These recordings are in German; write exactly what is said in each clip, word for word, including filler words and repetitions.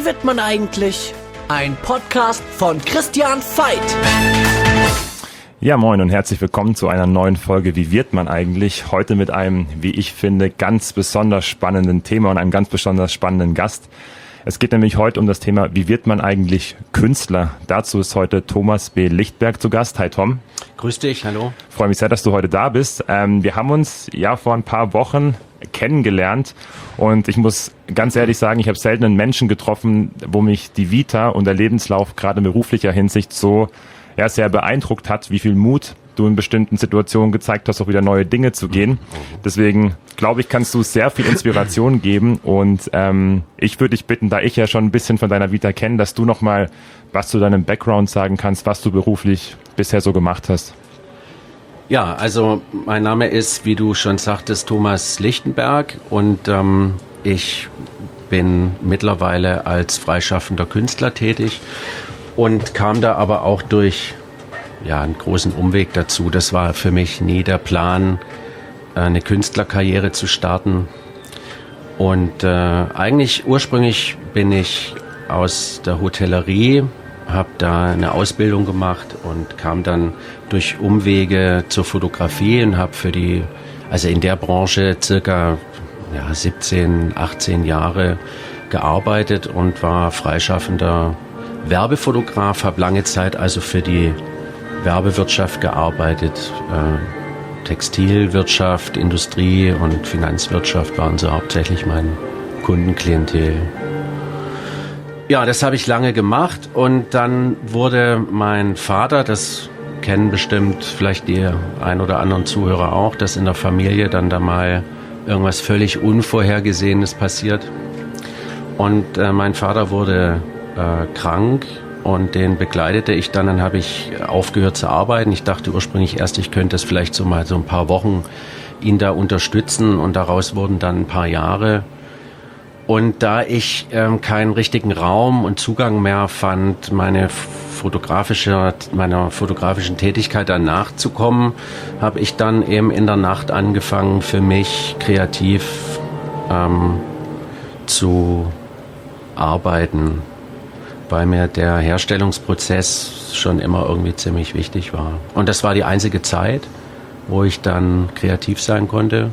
wird man eigentlich? Ein Podcast von Christian Veit. Ja, moin und herzlich willkommen zu einer neuen Folge Wie wird man eigentlich? Heute mit einem, wie ich finde, ganz besonders spannenden Thema und einem ganz besonders spannenden Gast. Es geht nämlich heute um das Thema, wie wird man eigentlich Künstler? Dazu ist heute Thomas B. Lichtberg zu Gast. Hi Tom. Grüß dich, hallo. Freue mich sehr, dass du heute da bist. Ähm, wir haben uns ja vor ein paar Wochen kennengelernt und ich muss ganz ehrlich sagen, ich habe selten einen Menschen getroffen, wo mich die Vita und der Lebenslauf gerade in beruflicher Hinsicht so ja, sehr beeindruckt hat, wie viel Mut du in bestimmten Situationen gezeigt hast, auch wieder neue Dinge zu gehen. Deswegen glaube ich, kannst du sehr viel Inspiration geben und ähm, ich würde dich bitten, da ich ja schon ein bisschen von deiner Vita kenne, dass du nochmal was zu deinem Background sagen kannst, was du beruflich bisher so gemacht hast. Ja, also mein Name ist, wie du schon sagtest, Thomas Lichtenberg und ähm, ich bin mittlerweile als freischaffender Künstler tätig und kam da aber auch durch ja, einen großen Umweg dazu. Das war für mich nie der Plan, eine Künstlerkarriere zu starten. Und äh, eigentlich ursprünglich bin ich aus der Hotellerie, habe da eine Ausbildung gemacht und kam dann durch Umwege zur Fotografie und habe für die, also in der Branche circa ja, siebzehn, achtzehn Jahre gearbeitet und war freischaffender Werbefotograf, habe lange Zeit also für die Werbewirtschaft gearbeitet. Äh, Textilwirtschaft, Industrie und Finanzwirtschaft waren so hauptsächlich mein Kundenklientel. Ja, das habe ich lange gemacht und dann wurde mein Vater, das kennen bestimmt vielleicht die ein oder anderen Zuhörer auch, dass in der Familie dann da mal irgendwas völlig Unvorhergesehenes passiert. Und äh, mein Vater wurde äh, krank und den begleitete ich dann. Dann habe ich aufgehört zu arbeiten. Ich dachte ursprünglich erst, ich könnte es vielleicht so mal so ein paar Wochen ihn da unterstützen und daraus wurden dann ein paar Jahre. Und da ich ähm, keinen richtigen Raum und Zugang mehr fand, meine fotografische, meiner fotografischen Tätigkeit dann nachzukommen, habe ich dann eben in der Nacht angefangen, für mich kreativ ähm, zu arbeiten, weil mir der Herstellungsprozess schon immer irgendwie ziemlich wichtig war. Und das war die einzige Zeit, wo ich dann kreativ sein konnte.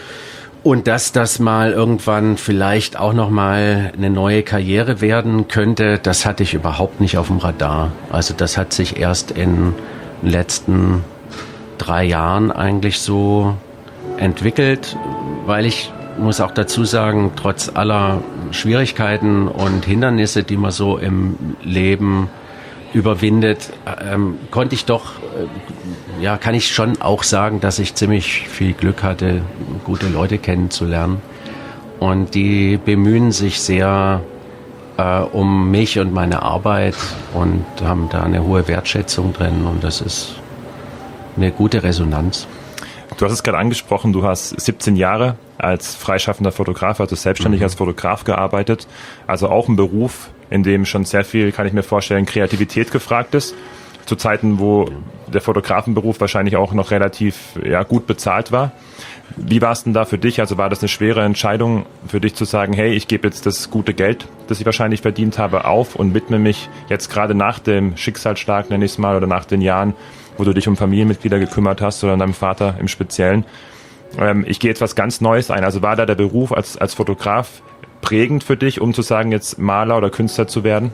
Und dass das mal irgendwann vielleicht auch noch mal eine neue Karriere werden könnte, das hatte ich überhaupt nicht auf dem Radar. Also das hat sich erst in den letzten drei Jahren eigentlich so entwickelt, weil ich muss auch dazu sagen, trotz aller Schwierigkeiten und Hindernisse, die man so im Leben überwindet, ähm, konnte ich doch, äh, ja, kann ich schon auch sagen, dass ich ziemlich viel Glück hatte, gute Leute kennenzulernen. Und die bemühen sich sehr äh, um mich und meine Arbeit und haben da eine hohe Wertschätzung drin und das ist eine gute Resonanz. Du hast es gerade angesprochen, du hast siebzehn Jahre als freischaffender Fotograf, also selbstständig mhm. als Fotograf gearbeitet. Also auch ein Beruf, in dem schon sehr viel, kann ich mir vorstellen, Kreativität gefragt ist. Zu Zeiten, wo der Fotografenberuf wahrscheinlich auch noch relativ ja, gut bezahlt war. Wie war es denn da für dich? Also war das eine schwere Entscheidung für dich zu sagen, hey, ich gebe jetzt das gute Geld, das ich wahrscheinlich verdient habe, auf und widme mich jetzt gerade nach dem Schicksalsschlag, nenne ich es mal, oder nach den Jahren, wo du dich um Familienmitglieder gekümmert hast oder deinem Vater im Speziellen. Ähm, ich gehe jetzt was ganz Neues ein. Also war da der Beruf als, als Fotograf prägend für dich, um zu sagen, jetzt Maler oder Künstler zu werden?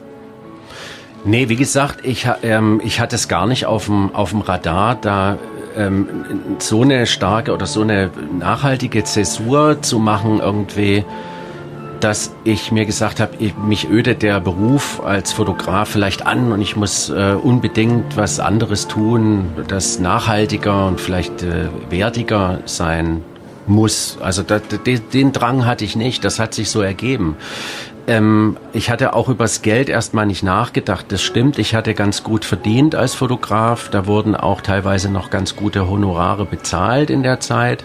Nee, wie gesagt, ich, ähm, ich hatte es gar nicht auf dem auf dem Radar, da ähm, so eine starke oder so eine nachhaltige Zäsur zu machen irgendwie, dass ich mir gesagt habe, ich, mich ödet der Beruf als Fotograf vielleicht an und ich muss äh, unbedingt was anderes tun, das nachhaltiger und vielleicht äh, wertiger sein muss. Also da, den, den Drang hatte ich nicht, das hat sich so ergeben. Ähm, ich hatte auch übers Geld erstmal nicht nachgedacht, das stimmt, ich hatte ganz gut verdient als Fotograf, da wurden auch teilweise noch ganz gute Honorare bezahlt in der Zeit.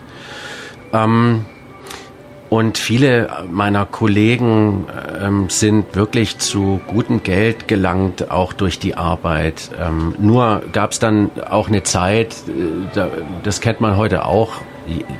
Ähm, Und viele meiner Kollegen ähm, sind wirklich zu gutem Geld gelangt, auch durch die Arbeit. Ähm, nur gab es dann auch eine Zeit, äh, da, das kennt man heute auch,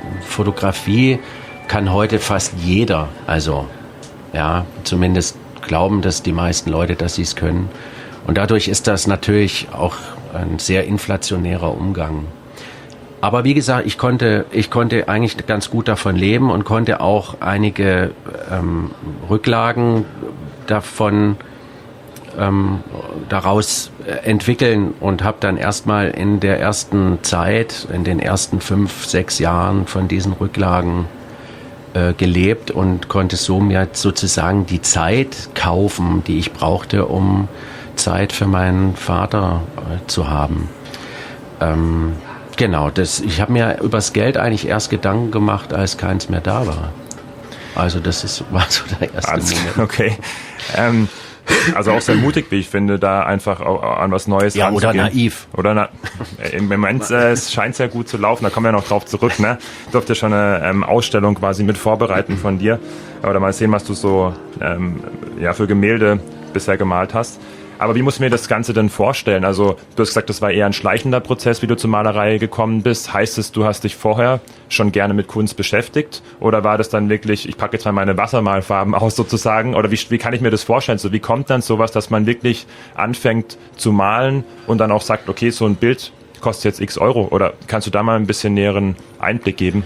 Fotografie kann heute fast jeder, also ja, zumindest glauben das die meisten Leute, dass sie es können. Und dadurch ist das natürlich auch ein sehr inflationärer Umgang. Aber wie gesagt, ich konnte, ich konnte eigentlich ganz gut davon leben und konnte auch einige ähm, Rücklagen davon ähm, daraus entwickeln und habe dann erstmal in der ersten Zeit, in den ersten fünf, sechs Jahren von diesen Rücklagen äh, gelebt und konnte so mir sozusagen die Zeit kaufen, die ich brauchte, um Zeit für meinen Vater äh, zu haben. Ähm, genau, das, ich habe mir übers Geld eigentlich erst Gedanken gemacht, als keins mehr da war. Also das ist, war so der erste also, Moment. Okay. Ähm, also auch sehr mutig, wie ich finde, da einfach an was Neues ja, ranzugehen. oder naiv. Oder na, im Moment äh, es scheint sehr gut zu laufen, da kommen wir noch drauf zurück. Ne? Ich durfte schon eine ähm, Ausstellung quasi mit vorbereiten von dir. Oder mal sehen, was du so ähm, ja, für Gemälde bisher gemalt hast. Aber wie muss ich mir das Ganze denn vorstellen? Also du hast gesagt, das war eher ein schleichender Prozess, wie du zur Malerei gekommen bist. Heißt es, du hast dich vorher schon gerne mit Kunst beschäftigt? Oder war das dann wirklich, ich packe jetzt mal meine Wassermalfarben aus sozusagen? Oder wie, wie kann ich mir das vorstellen? So, wie kommt dann sowas, dass man wirklich anfängt zu malen und dann auch sagt, okay, so ein Bild kostet jetzt x Euro? Oder kannst du da mal ein bisschen näheren Einblick geben?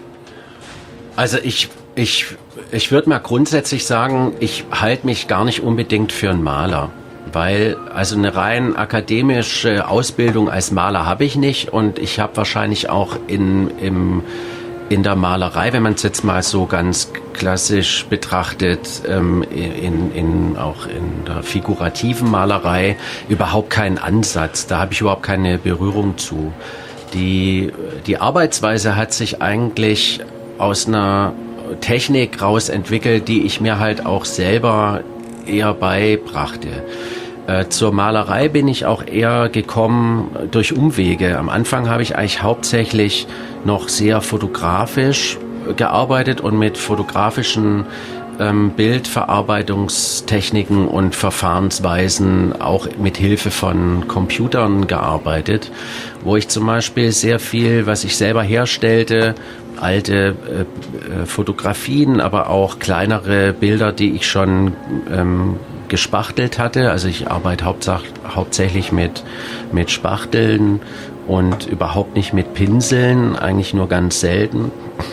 Also ich, ich, ich würde mal grundsätzlich sagen, ich halte mich gar nicht unbedingt für einen Maler. Weil, also eine rein akademische Ausbildung als Maler habe ich nicht und ich habe wahrscheinlich auch in, im, in der Malerei, wenn man es jetzt mal so ganz klassisch betrachtet, ähm, in, in, auch in der figurativen Malerei überhaupt keinen Ansatz. Da habe ich überhaupt keine Berührung zu. Die, die Arbeitsweise hat sich eigentlich aus einer Technik raus entwickelt, die ich mir halt auch selber eher beibrachte. Äh, zur Malerei bin ich auch eher gekommen durch Umwege. Am Anfang habe ich eigentlich hauptsächlich noch sehr fotografisch gearbeitet und mit fotografischen ähm, Bildverarbeitungstechniken und Verfahrensweisen auch mit Hilfe von Computern gearbeitet, wo ich zum Beispiel sehr viel, was ich selber herstellte, alte äh, Fotografien, aber auch kleinere Bilder, die ich schon ähm, gespachtelt hatte. Also ich arbeite hauptsach, hauptsächlich mit, mit Spachteln und überhaupt nicht mit Pinseln, eigentlich nur ganz selten.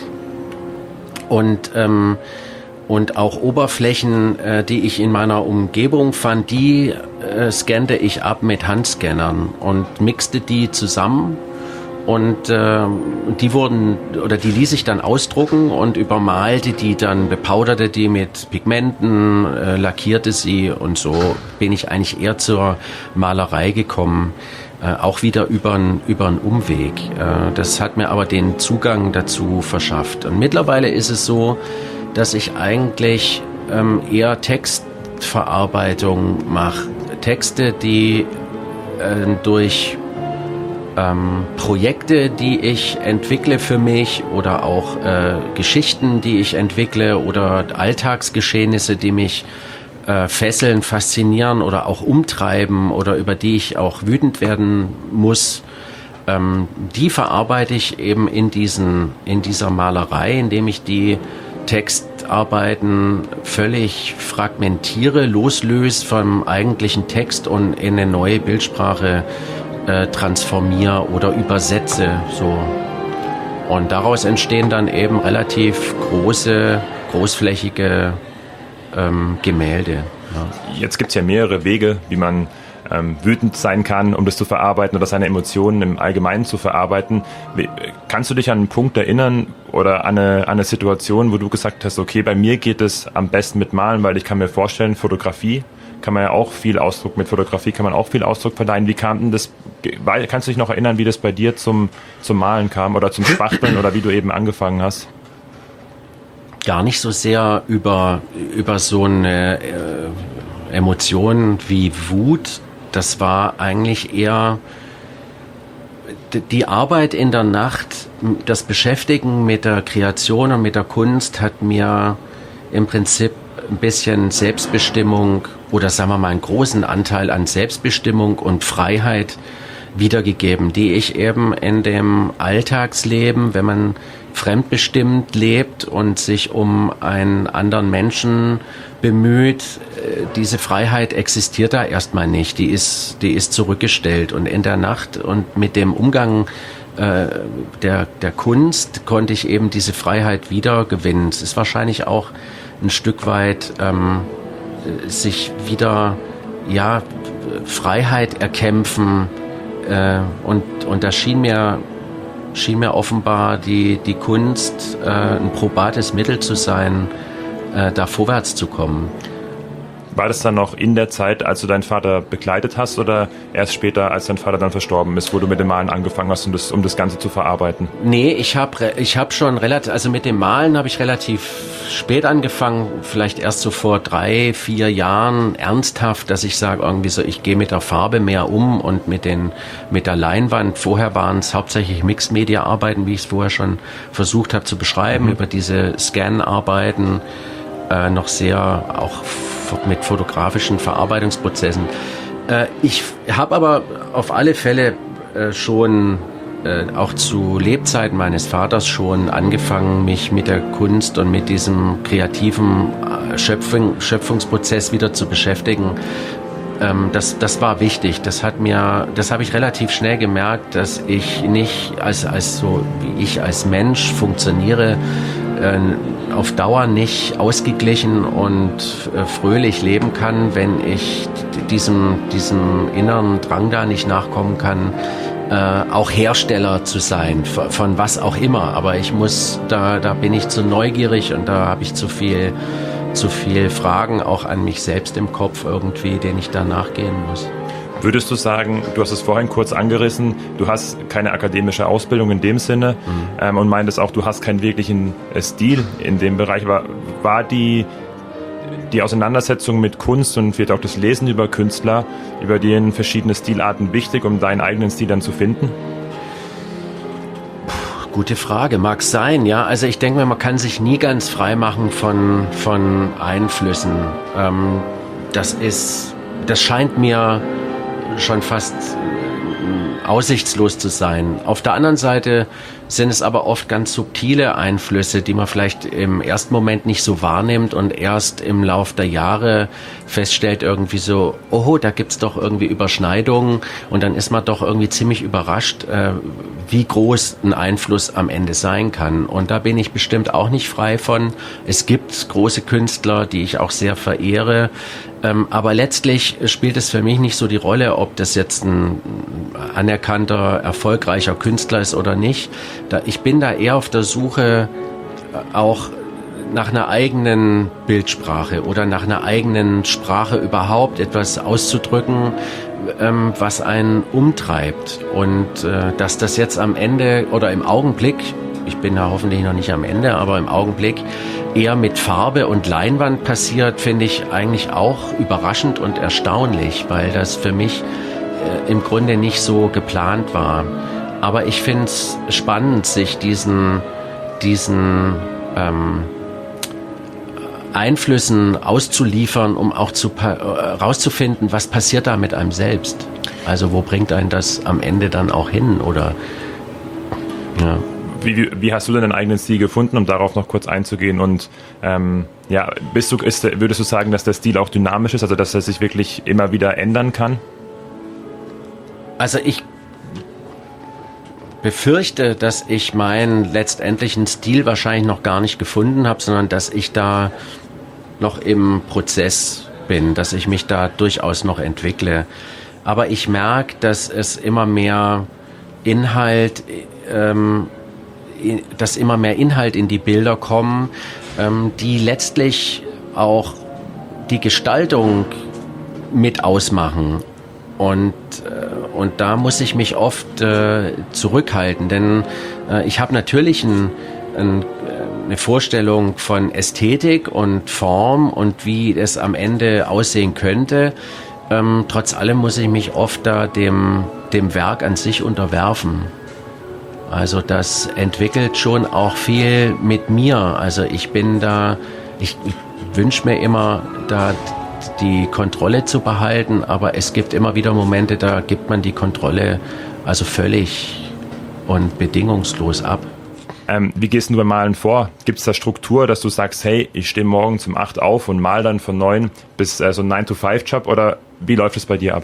Und, ähm, und auch Oberflächen, äh, die ich in meiner Umgebung fand, die äh, scannte ich ab mit Handscannern und mixte die zusammen. Und äh, die wurden, oder die ließ ich dann ausdrucken und übermalte die dann, bepauderte die mit Pigmenten, äh, lackierte sie und so bin ich eigentlich eher zur Malerei gekommen, äh, auch wieder über einen über einen Umweg. Äh, das hat mir aber den Zugang dazu verschafft. Und mittlerweile ist es so, dass ich eigentlich ähm, eher Textverarbeitung mache. Texte, die äh, durch Ähm, Projekte, die ich entwickle für mich oder auch äh, Geschichten, die ich entwickle oder Alltagsgeschehnisse, die mich äh, fesseln, faszinieren oder auch umtreiben oder über die ich auch wütend werden muss, ähm, die verarbeite ich eben in diesen, in dieser Malerei, indem ich die Textarbeiten völlig fragmentiere, loslöse vom eigentlichen Text und in eine neue Bildsprache Äh, transformiere oder übersetze, so. Und daraus entstehen dann eben relativ große, großflächige ähm, Gemälde. Ja. Jetzt gibt es ja mehrere Wege, wie man ähm, wütend sein kann, um das zu verarbeiten oder seine Emotionen im Allgemeinen zu verarbeiten. Wie, kannst du dich an einen Punkt erinnern oder an eine, an eine Situation, wo du gesagt hast, okay, bei mir geht es am besten mit Malen, weil ich kann mir vorstellen, Fotografie kann man ja auch viel Ausdruck, mit Fotografie kann man auch viel Ausdruck verleihen. Wie kam denn das, kannst du dich noch erinnern, wie das bei dir zum, zum Malen kam oder zum Spachteln oder wie du eben angefangen hast? Gar nicht so sehr über, über so eine äh, Emotion wie Wut. Das war eigentlich eher die Arbeit in der Nacht, das Beschäftigen mit der Kreation und mit der Kunst hat mir im Prinzip ein bisschen Selbstbestimmung oder sagen wir mal einen großen Anteil an Selbstbestimmung und Freiheit wiedergegeben, die ich eben in dem Alltagsleben, wenn man fremdbestimmt lebt und sich um einen anderen Menschen bemüht, diese Freiheit existiert da erstmal nicht. Die ist, die ist zurückgestellt. Und in der Nacht und mit dem Umgang äh, der, der Kunst konnte ich eben diese Freiheit wiedergewinnen. Es ist wahrscheinlich auch ein Stück weit ähm, sich wieder, ja, Freiheit erkämpfen. Äh, und, und da schien mir, schien mir offenbar die, die Kunst äh, ein probates Mittel zu sein, äh, da vorwärts zu kommen. War das dann noch in der Zeit, als du deinen Vater begleitet hast, oder erst später, als dein Vater dann verstorben ist, wo du mit dem Malen angefangen hast, um das, um das Ganze zu verarbeiten? Nee, ich habe ich hab schon relativ, also mit dem Malen habe ich relativ spät angefangen, vielleicht erst so vor drei, vier Jahren ernsthaft, dass ich sage irgendwie so, ich gehe mit der Farbe mehr um und mit den mit der Leinwand. Vorher waren es hauptsächlich Mixed-Media-Arbeiten, wie ich es vorher schon versucht habe zu beschreiben, mhm. über diese Scan-Arbeiten, äh, noch sehr auch mit fotografischen Verarbeitungsprozessen. Äh, ich habe aber auf alle Fälle äh, schon äh, auch zu Lebzeiten meines Vaters schon angefangen, mich mit der Kunst und mit diesem kreativen Schöpfung, Schöpfungsprozess wieder zu beschäftigen. Ähm, das, das war wichtig. Das hat mir, das habe ich relativ schnell gemerkt, dass ich nicht als, als so wie ich als Mensch funktioniere, äh, auf Dauer nicht ausgeglichen und äh, fröhlich leben kann, wenn ich diesem, diesem inneren Drang da nicht nachkommen kann, äh, auch Hersteller zu sein, von, von was auch immer. Aber ich muss, da, da bin ich zu neugierig und da habe ich zu viel, zu viel Fragen auch an mich selbst im Kopf irgendwie, denen ich da nachgehen muss. Würdest du sagen, du hast es vorhin kurz angerissen, du hast keine akademische Ausbildung in dem Sinne, mhm. ähm, und meintest auch, du hast keinen wirklichen äh, Stil in dem Bereich. War, war die, die Auseinandersetzung mit Kunst und vielleicht auch das Lesen über Künstler, über die verschiedene Stilarten wichtig, um deinen eigenen Stil dann zu finden? Puh, gute Frage, mag sein, ja. Also ich denke mir, man kann sich nie ganz frei machen von, von Einflüssen. Ähm, das ist, das scheint mir schon fast aussichtslos zu sein. Auf der anderen Seite sind es aber oft ganz subtile Einflüsse, die man vielleicht im ersten Moment nicht so wahrnimmt und erst im Lauf der Jahre feststellt irgendwie so, oh, da gibt's doch irgendwie Überschneidungen, und dann ist man doch irgendwie ziemlich überrascht, äh, wie groß ein Einfluss am Ende sein kann. Und da bin ich bestimmt auch nicht frei von. Es gibt große Künstler, die ich auch sehr verehre, ähm, aber letztlich spielt es für mich nicht so die Rolle, ob das jetzt ein anerkannter, erfolgreicher Künstler ist oder nicht. Da, ich bin da eher auf der Suche auch nach einer eigenen Bildsprache oder nach einer eigenen Sprache überhaupt etwas auszudrücken, ähm, was einen umtreibt. Und äh, dass das jetzt am Ende oder im Augenblick, ich bin da hoffentlich noch nicht am Ende, aber im Augenblick eher mit Farbe und Leinwand passiert, finde ich eigentlich auch überraschend und erstaunlich, weil das für mich äh, im Grunde nicht so geplant war. Aber ich finde es spannend, sich diesen, diesen ähm, Einflüssen auszuliefern, um auch zu äh, rauszufinden, was passiert da mit einem selbst. Also wo bringt einen das am Ende dann auch hin? Oder ja. Wie, wie hast du denn deinen eigenen Stil gefunden, um darauf noch kurz einzugehen? Und ähm, ja, bist du, ist, würdest du sagen, dass der Stil auch dynamisch ist, also dass er sich wirklich immer wieder ändern kann? Also ich befürchte, dass ich meinen letztendlichen Stil wahrscheinlich noch gar nicht gefunden habe, sondern dass ich da noch im Prozess bin, dass ich mich da durchaus noch entwickle. Aber ich merke, dass es immer mehr Inhalt, ähm, dass immer mehr Inhalt in die Bilder kommen, ähm, die letztlich auch die Gestaltung mit ausmachen. Und, äh, und da muss ich mich oft äh, zurückhalten, denn äh, ich habe natürlich ein, ein, eine Vorstellung von Ästhetik und Form und wie es am Ende aussehen könnte. Ähm, trotz allem muss ich mich oft da dem, dem Werk an sich unterwerfen. Also das entwickelt schon auch viel mit mir. Also ich bin da, ich, ich wünsche mir immer da die Kontrolle zu behalten, aber es gibt immer wieder Momente, da gibt man die Kontrolle also völlig und bedingungslos ab. Ähm, wie gehst du beim Malen vor? Gibt es da Struktur, dass du sagst, hey, ich stehe morgens um acht auf und mal dann von neun bis äh, so ein nine to five Job, oder wie läuft es bei dir ab?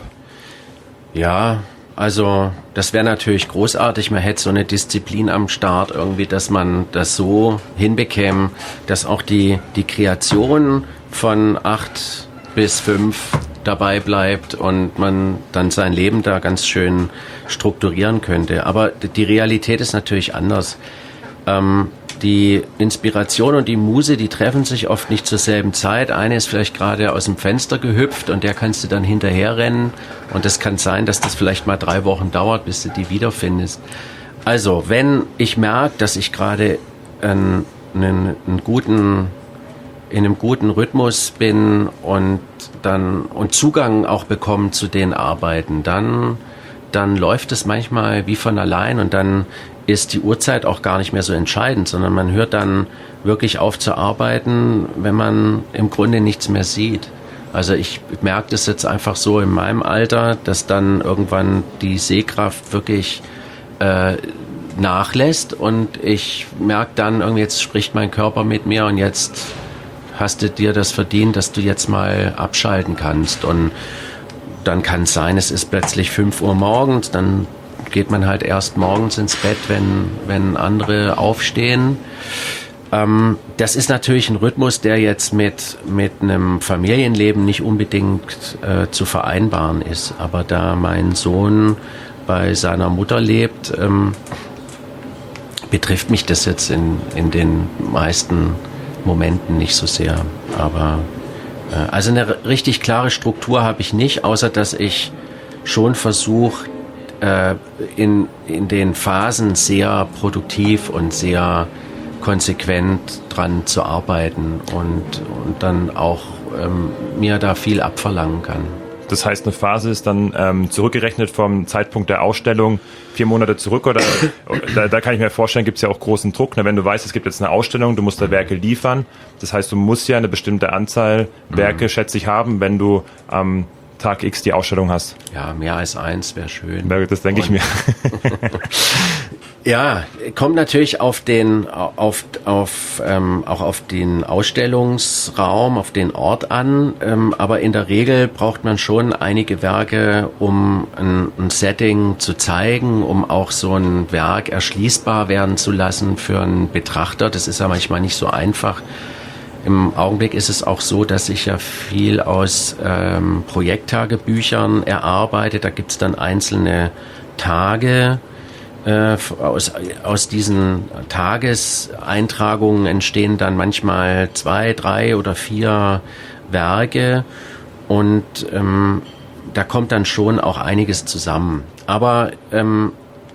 Ja, also das wäre natürlich großartig. Man hätte so eine Disziplin am Start irgendwie, dass man das so hinbekäme, dass auch die, die Kreation von acht bis fünf dabei bleibt und man dann sein Leben da ganz schön strukturieren könnte. Aber die Realität ist natürlich anders. Ähm, die Inspiration und die Muse, die treffen sich oft nicht zur selben Zeit. Eine ist vielleicht gerade aus dem Fenster gehüpft und der kannst du dann hinterherrennen. Und das kann sein, dass das vielleicht mal drei Wochen dauert, bis du die wiederfindest. Also, wenn ich merke, dass ich gerade einen, einen, einen guten, in einem guten Rhythmus bin und dann und Zugang auch bekomme zu den Arbeiten, dann, dann läuft es manchmal wie von allein und dann ist die Uhrzeit auch gar nicht mehr so entscheidend, sondern man hört dann wirklich auf zu arbeiten, wenn man im Grunde nichts mehr sieht. Also ich merke das jetzt einfach so in meinem Alter, dass dann irgendwann die Sehkraft wirklich äh, nachlässt und ich merke dann, irgendwie jetzt spricht mein Körper mit mir und jetzt hast du dir das verdient, dass du jetzt mal abschalten kannst. Und dann kann es sein, es ist plötzlich fünf Uhr morgens, dann geht man halt erst morgens ins Bett, wenn, wenn andere aufstehen. Ähm, das ist natürlich ein Rhythmus, der jetzt mit, mit einem Familienleben nicht unbedingt äh, zu vereinbaren ist. Aber da mein Sohn bei seiner Mutter lebt, ähm, betrifft mich das jetzt in, in den meisten Momenten nicht so sehr. Aber äh, also eine richtig klare Struktur habe ich nicht, außer dass ich schon versuche, In, in den Phasen sehr produktiv und sehr konsequent dran zu arbeiten und, und dann auch ähm, mir da viel abverlangen kann. Das heißt, eine Phase ist dann ähm, zurückgerechnet vom Zeitpunkt der Ausstellung vier Monate zurück, oder da, da kann ich mir vorstellen, gibt es ja auch großen Druck, ne? Wenn du weißt, es gibt jetzt eine Ausstellung, du musst da Werke liefern, das heißt, du musst ja eine bestimmte Anzahl Werke, mhm. schätze ich, haben, wenn du am ähm, Tag X die Ausstellung hast. Ja, mehr als eins wäre schön. Das denke ich mir. Ja, kommt natürlich auf den, auf, auf, ähm, auch auf den Ausstellungsraum, auf den Ort an. Ähm, aber in der Regel braucht man schon einige Werke, um ein, ein Setting zu zeigen, um auch so ein Werk erschließbar werden zu lassen für einen Betrachter. Das ist ja manchmal nicht so einfach. Im Augenblick ist es auch so, dass ich ja viel aus ähm, Projekttagebüchern erarbeite. Da gibt's dann einzelne Tage. Äh, aus, aus diesen Tageseintragungen entstehen dann manchmal zwei, drei oder vier Werke. Und ähm, da kommt dann schon auch einiges zusammen. Aber ähm,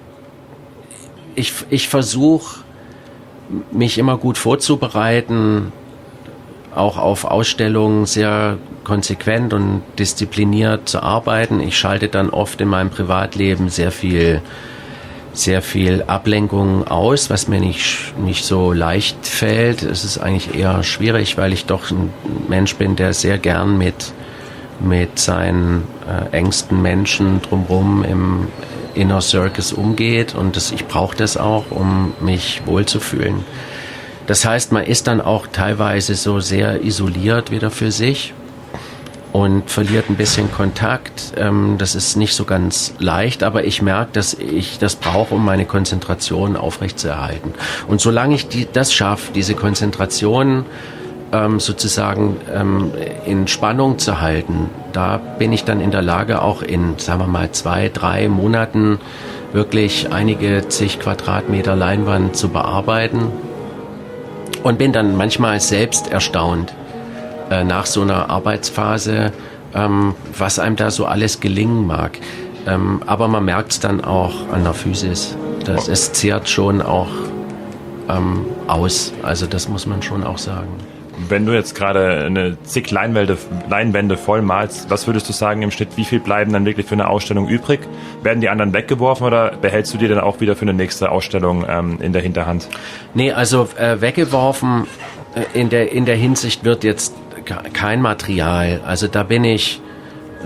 ich, ich versuche, mich immer gut vorzubereiten, auch auf Ausstellungen sehr konsequent und diszipliniert zu arbeiten. Ich schalte dann oft in meinem Privatleben sehr viel, sehr viel Ablenkung aus, was mir nicht, nicht so leicht fällt. Es ist eigentlich eher schwierig, weil ich doch ein Mensch bin, der sehr gern mit, mit seinen äh, engsten Menschen drumherum im Inner Circus umgeht und das, ich brauche das auch, um mich wohlzufühlen. Das heißt, man ist dann auch teilweise so sehr isoliert wieder für sich und verliert ein bisschen Kontakt. Das ist nicht so ganz leicht, aber ich merke, dass ich das brauche, um meine Konzentration aufrechtzuerhalten. Und solange ich die, das schaffe, diese Konzentration sozusagen in Spannung zu halten, da bin ich dann in der Lage, auch in, sagen wir mal, zwei, drei Monaten wirklich einige zig Quadratmeter Leinwand zu bearbeiten. Und bin dann manchmal selbst erstaunt äh, nach so einer Arbeitsphase, ähm, was einem da so alles gelingen mag. Ähm, aber man merkt es dann auch an der Physis. Das, es zehrt schon auch ähm, aus. Also das muss man schon auch sagen. Wenn du jetzt gerade eine zig Leinwände, Leinwände voll malst, was würdest du sagen im Schnitt, wie viel bleiben dann wirklich für eine Ausstellung übrig? Werden die anderen weggeworfen oder behältst du die dann auch wieder für eine nächste Ausstellung ähm, in der Hinterhand? Nee, also äh, weggeworfen äh, in der, in der Hinsicht wird jetzt kein Material. Also da bin ich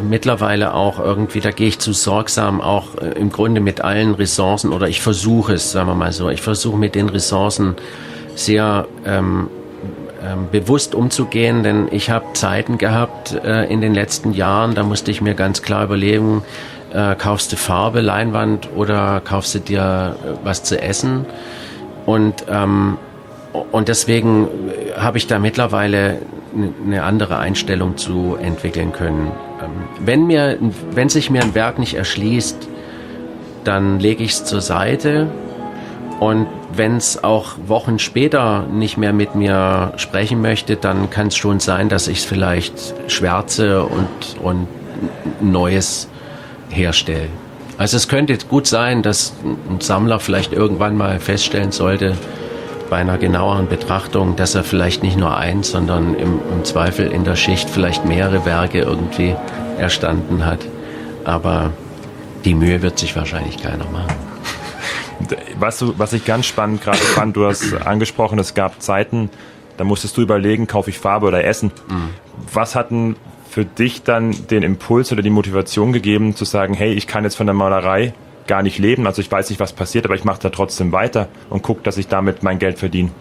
mittlerweile auch irgendwie, da gehe ich zu sorgsam auch äh, im Grunde mit allen Ressourcen, oder ich versuche es, sagen wir mal so, ich versuche mit den Ressourcen sehr ähm, ähm, bewusst umzugehen, denn ich habe Zeiten gehabt äh, in den letzten Jahren, da musste ich mir ganz klar überlegen, äh, kaufst du Farbe, Leinwand oder kaufst du dir äh, was zu essen? Und ähm, Und deswegen habe ich da mittlerweile eine andere Einstellung zu entwickeln können. Wenn mir, wenn sich mir ein Werk nicht erschließt, dann lege ich es zur Seite. Und wenn es auch Wochen später nicht mehr mit mir sprechen möchte, dann kann es schon sein, dass ich es vielleicht schwärze und, und Neues herstelle. Also es könnte gut sein, dass ein Sammler vielleicht irgendwann mal feststellen sollte, bei einer genaueren Betrachtung, dass er vielleicht nicht nur eins, sondern im, im Zweifel in der Schicht vielleicht mehrere Werke irgendwie erstanden hat. Aber die Mühe wird sich wahrscheinlich keiner machen. Was, du, was ich ganz spannend gerade fand, du hast angesprochen, es gab Zeiten, da musstest du überlegen, kaufe ich Farbe oder Essen. Mhm. Was hat denn für dich dann den Impuls oder die Motivation gegeben, zu sagen, hey, ich kann jetzt von der Malerei gar nicht leben, also ich weiß nicht, was passiert, aber ich mache da trotzdem weiter und gucke, dass ich damit mein Geld verdiene?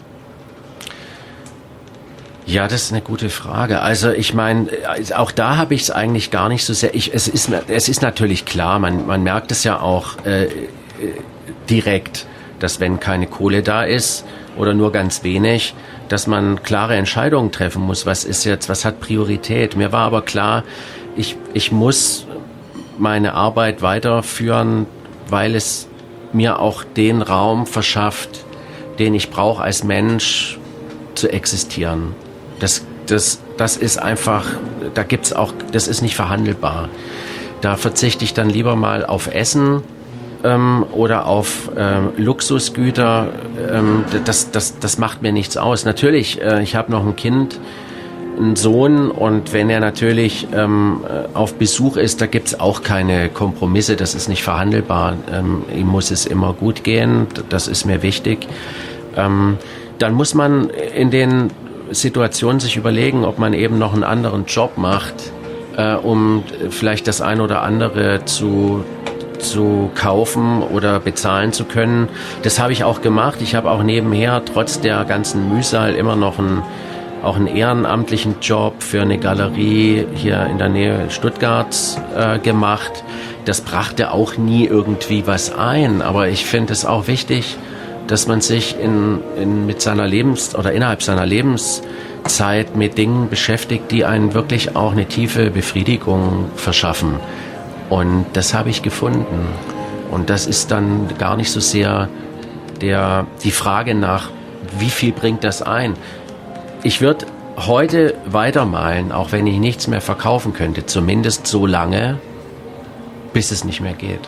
Ja, das ist eine gute Frage. Also ich meine, auch da habe ich es eigentlich gar nicht so sehr. Ich, es ist, es ist natürlich klar, man, man merkt es ja auch äh, direkt, dass wenn keine Kohle da ist oder nur ganz wenig, dass man klare Entscheidungen treffen muss. Was ist jetzt, was hat Priorität? Mir war aber klar, ich, ich muss meine Arbeit weiterführen, weil es mir auch den Raum verschafft, den ich brauche als Mensch zu existieren. Das, das, das ist einfach, da gibt's auch, das ist nicht verhandelbar. Da verzichte ich dann lieber mal auf Essen ähm, oder auf ähm, Luxusgüter. Ähm, das, das, das macht mir nichts aus. Natürlich, äh, ich habe noch ein Kind, einen Sohn, und wenn er natürlich ähm, auf Besuch ist, da gibt's auch keine Kompromisse, das ist nicht verhandelbar. Ähm, ihm muss es immer gut gehen, das ist mir wichtig. Ähm, dann muss man in den Situationen sich überlegen, ob man eben noch einen anderen Job macht, äh, um vielleicht das ein oder andere zu zu kaufen oder bezahlen zu können. Das habe ich auch gemacht. Ich habe auch nebenher, trotz der ganzen Mühsal, immer noch einen auch einen ehrenamtlichen Job für eine Galerie hier in der Nähe Stuttgarts äh, gemacht. Das brachte auch nie irgendwie was ein, aber ich finde es auch wichtig, dass man sich in, in mit seiner Lebens- oder innerhalb seiner Lebenszeit mit Dingen beschäftigt, die einen wirklich auch eine tiefe Befriedigung verschaffen. Und das habe ich gefunden. Und das ist dann gar nicht so sehr der, die Frage nach, wie viel bringt das ein? Ich würde heute weitermalen, auch wenn ich nichts mehr verkaufen könnte, zumindest so lange, bis es nicht mehr geht.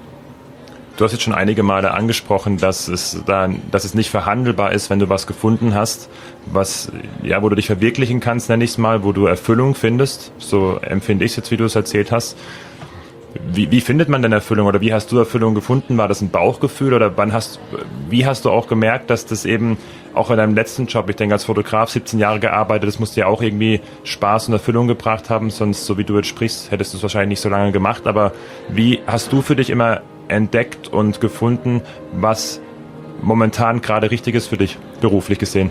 Du hast jetzt schon einige Male angesprochen, dass es dann, dass es nicht verhandelbar ist, wenn du was gefunden hast, was, ja, wo du dich verwirklichen kannst, nenne ich es mal, wo du Erfüllung findest. So empfinde ich es jetzt, wie du es erzählt hast. Wie, wie findet man denn Erfüllung, oder wie hast du Erfüllung gefunden? War das ein Bauchgefühl, oder wann hast, wie hast du auch gemerkt, dass das eben auch in deinem letzten Job, ich denke als Fotograf, siebzehn Jahre gearbeitet, das muss dir auch irgendwie Spaß und Erfüllung gebracht haben, sonst, so wie du jetzt sprichst, hättest du es wahrscheinlich nicht so lange gemacht, aber wie hast du für dich immer entdeckt und gefunden, was momentan gerade richtig ist für dich, beruflich gesehen?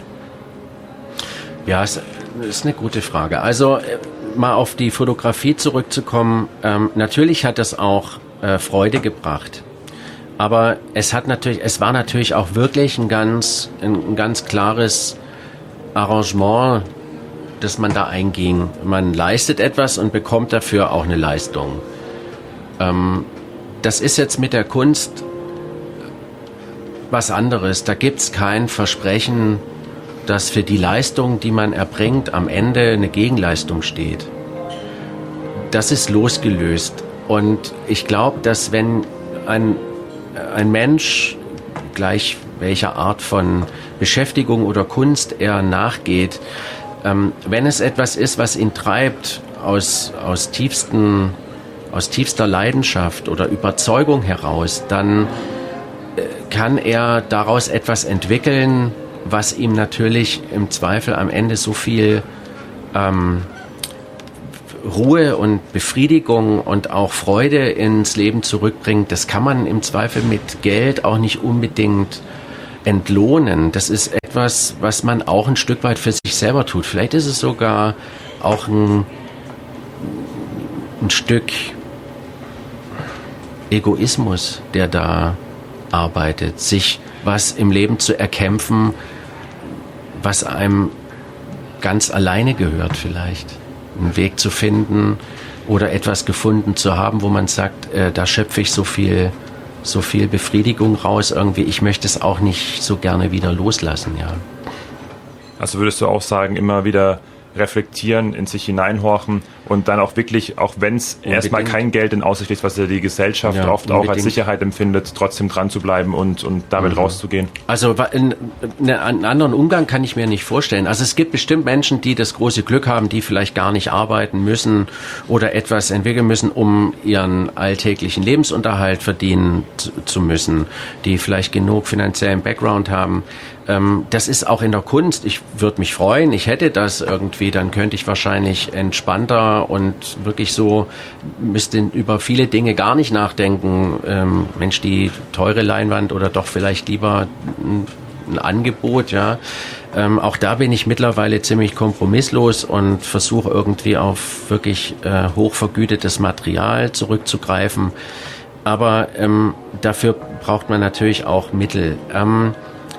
Ja, es ist eine gute Frage. Also mal auf die Fotografie zurückzukommen, ähm, natürlich hat das auch äh, Freude gebracht. Aber es hat natürlich, es war natürlich auch wirklich ein ganz, ein, ein ganz klares Arrangement, das man da einging. Man leistet etwas und bekommt dafür auch eine Leistung. Ähm, das ist jetzt mit der Kunst was anderes. Da gibt's kein Versprechen, dass für die Leistung, die man erbringt, am Ende eine Gegenleistung steht. Das ist losgelöst. Und ich glaube, dass wenn ein, ein Mensch, gleich welcher Art von Beschäftigung oder Kunst er nachgeht, ähm, wenn es etwas ist, was ihn treibt aus, aus, tiefsten, aus tiefster Leidenschaft oder Überzeugung heraus, dann äh, kann er daraus etwas entwickeln, was ihm natürlich im Zweifel am Ende so viel ähm, Ruhe und Befriedigung und auch Freude ins Leben zurückbringt, das kann man im Zweifel mit Geld auch nicht unbedingt entlohnen. Das ist etwas, was man auch ein Stück weit für sich selber tut. Vielleicht ist es sogar auch ein, ein Stück Egoismus, der da arbeitet, sich was im Leben zu erkämpfen, was einem ganz alleine gehört vielleicht. Einen Weg zu finden oder etwas gefunden zu haben, wo man sagt, äh, da schöpfe ich so viel, so viel Befriedigung raus irgendwie. Ich möchte es auch nicht so gerne wieder loslassen, ja. Also würdest du auch sagen, immer wieder reflektieren, in sich hineinhorchen und dann auch wirklich, auch wenn es erstmal kein Geld in Aussicht ist, was ja die Gesellschaft ja, oft unbedingt auch als Sicherheit empfindet, trotzdem dran zu bleiben und, und damit mhm. rauszugehen? Also in, in, einen anderen Umgang kann ich mir nicht vorstellen. Also es gibt bestimmt Menschen, die das große Glück haben, die vielleicht gar nicht arbeiten müssen oder etwas entwickeln müssen, um ihren alltäglichen Lebensunterhalt verdienen zu, zu müssen, die vielleicht genug finanziellen Background haben. Das ist auch in der Kunst. Ich würde mich freuen, ich hätte das irgendwie, dann könnte ich wahrscheinlich entspannter und wirklich so, müsste über viele Dinge gar nicht nachdenken. Ähm, Mensch, die teure Leinwand oder doch vielleicht lieber ein, ein Angebot, ja. Ähm, auch da bin ich mittlerweile ziemlich kompromisslos und versuche irgendwie auf wirklich äh, hochvergütetes Material zurückzugreifen. Aber ähm, dafür braucht man natürlich auch Mittel. Ähm,